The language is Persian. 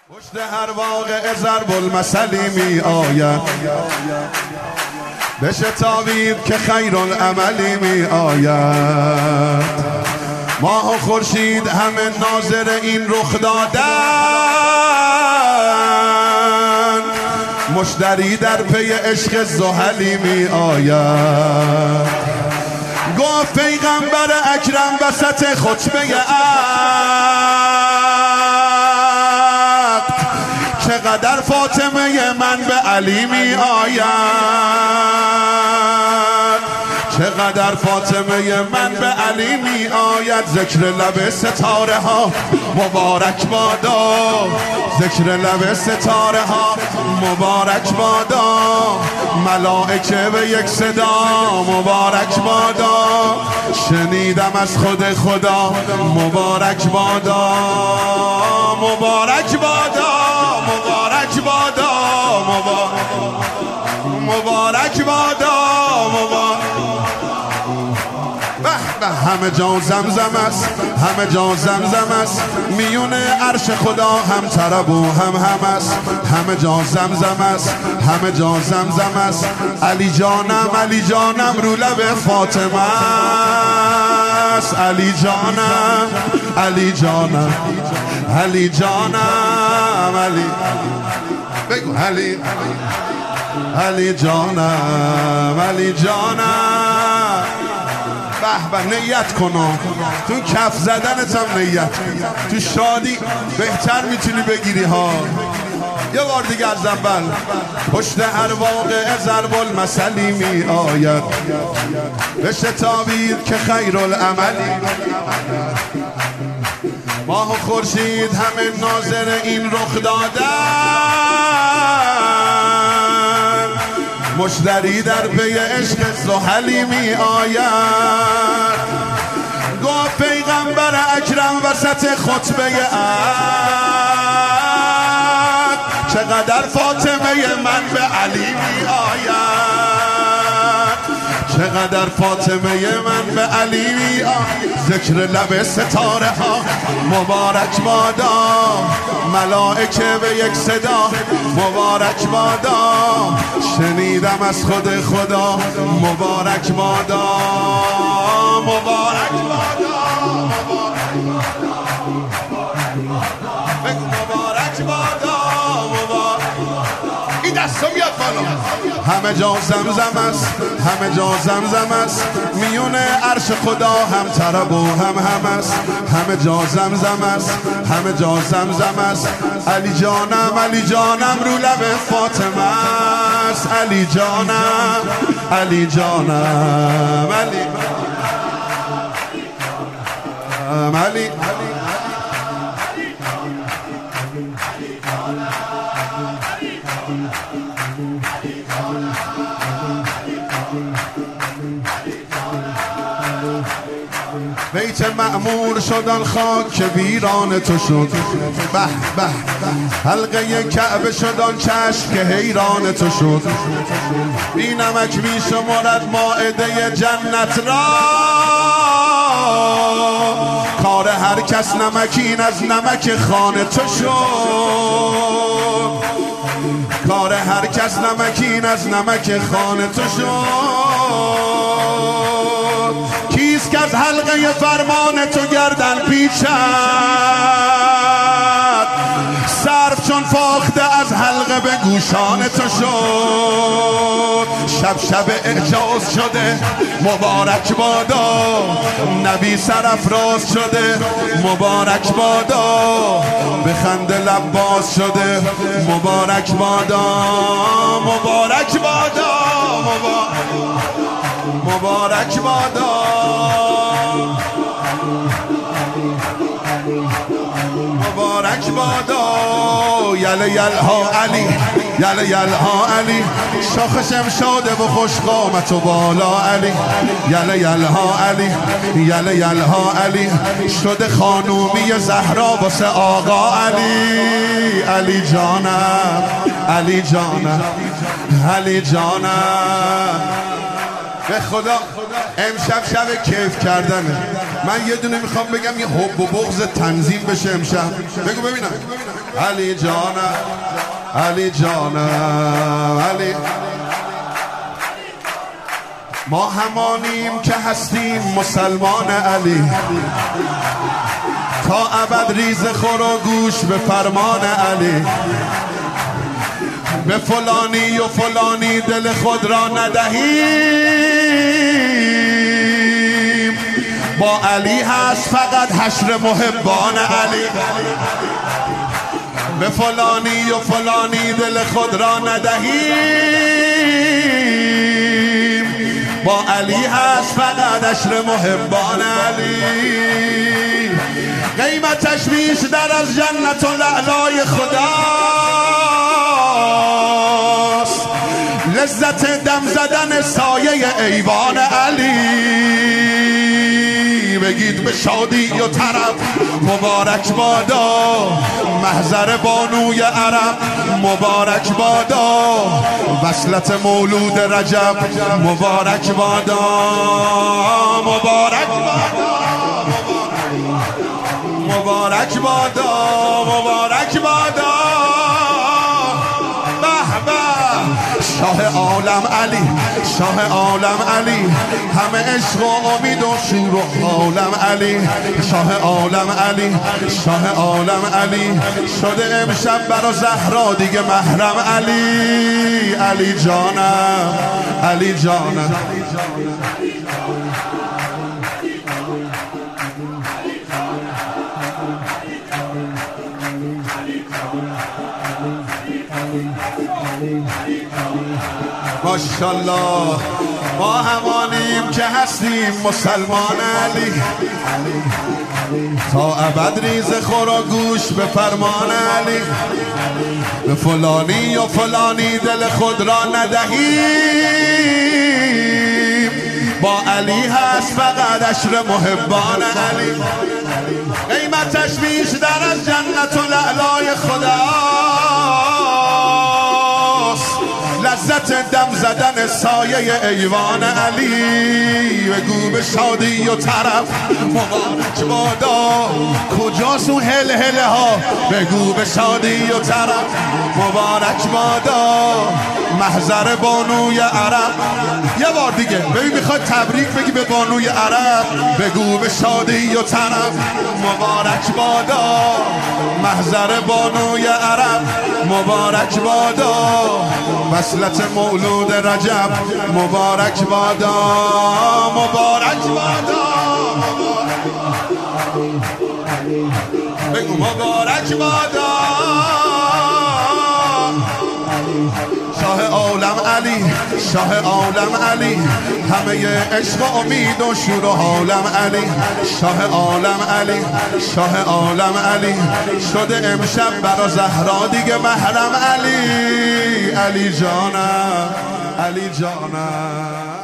پشت هر واقعه ضرب المثلی می آید، بشتابید که خیر العملی می آید. ماه و خورشید همه ناظر این رخ دادن، مشتری در پی عشق زحلی می آید. گفت پیغمبر اکرم وسط خطبه عقد، چقدر فاطمه من به علی می آید، چقدر فاطمه من به علی می آید. ذکر لب ستاره ها مبارک بادا، ذکر لب ستاره ها مبارک بادا. ملائکه به یک صدا مبارک بادا، شنیدم از خود خدا مبارک بادا، مبارک بادا، مبارک بادا، مبارک بادا، مبارک. همه جا زمزم است، همه جا زمزم است، میون عرش خدا هم طرب و هم است. همه جا زمزم است، همه جا زمزم است. علی جانم، علی جانم رو لب فاطمه است. علی جانم، علی جانم، علی جانم، علی بگو علی، علی جانم، علی جانم. به نیت کنم، تو کف زدنت هم نیت کن، تو شادی بهتر میتونی بگیری ها. یه بار دیگه از اول. پشت هر واقعه ضرب المثلی می آید، بشتابید که خیر العملی. ماه و خورشید همه ناظر این رخ دادن، مشتری در پی عشق زحلی می آید. گفت پیغمبر اکرم وسط خطبه عقد، چقدر فاطمه من به علی می آید، چقدر فاطمه من به علی می آید. ذکر لب ستاره ها مبارک بادا، ملائکه به یک صدا مبارک بادا. شنیدم از خود خدا مبارک بادا، مبارک بادا، مبارک بادا، مبارک. این دستو بیاد بالا. همه جا زمزم است، همه جا زمزم است، میون عرش خدا هم طرب و هم است. همه جا زمزم است، همه جا زمزم است. علی جانم، علی جانم رو لب فاطمه است. علی جانم، علی جانم، علی علی بیت معمور شدن خاک ویران تو شد. به به حلقه کعبه شدن چشم که حیران تو شد. بی نمک می شمارد مائده جنت را، کار هر کس نمکین از نمک خانه تو شد، کار هر کس نمکین از نمک خانه تو شد. کیست که از حلقه فرمان تو گردن پیچد، صرف چون فاخته از حلقه به گوشان تو شد. شب شب اعجاز شده مبارک بادا، نبی سرافراز شده مبارک بادا. به خنده لب باز شده مبارک بادا، مبارک بادا، مبارک بادا، مبارک بادا. یله یلها علی، یله یلها علی، شاخ شمشاده و خوش قامت و بالا علی. یله یلها علی، یله یلها علی، شده خانومی زهرا واسه آقا علی. علی جانم، علی جانم، علی جانم. به خدا امشب شب کیف کردنه. من یه دونه میخوام بگم یه حب و بغض تنظیم بشه امشب. بگو ببینم. علی جانم، علی جانم، علی. ما همانیم که هستیم مسلمان علی، تا ابد ریز خور و گوش به فرمان علی. به فلانی و فلانی دل خود را ندهیم، با علی هست فقط حشر محبان علی. به فلانی و فلانی دل خود را ندهیم، با علی هست فقط حشر محبان علی. قیمتش بیشتر از جنت و لعلای خداست، لذت دم زدن سایه ایوان علی. بگید به شادی و طرب مبارک بادا، محضر بانوی عرب مبارک بادا، وصلت مولود رجب مبارک بادا، مبارک بادا، مبارک بادا، مبارک بادا. به به شاه عالم علی، شاه عالم علی، همه عشق و امید و شور و عالم علی. شاه عالم علی، شاه عالم علی، شده امشب برا زهرا دیگه محرم علی. علی جانم، علی جانم. ماشاءالله ما همانیم که هستیم مسلمان علی، تا ابد ریز خور و گوش به فرمان علی. به فلانی و فلانی دل خود را ندهیم، با علی هست فقط حشر محبان علی. قیمتش بیشتر از جنت و لعلای خداست، لذت دم زدن سایه ایوان علی. بگو به شادی و طرب مبارک بادا، کجاست اون هل هله ها؟ بگو به شادی و طرب مبارک بادا، محضر بانوی عرب. یه بار دیگه ببین میخواد تبریک بگی به بانوی عرب. بگو به شادی و طرب مبارک بادا، محضر بانوی عرب مبارک بادا، وصلت مولود رجب مبارک بادا، مبارک بادا، بگو مبارک بادا. شاه عالم علی، شاه عالم علی، همه عشق و امید و شور و عالم علی. شاه عالم علی، شاه عالم علی، شده امشب برا زهرا دیگه محرم علی. علی جانم، علی جانم.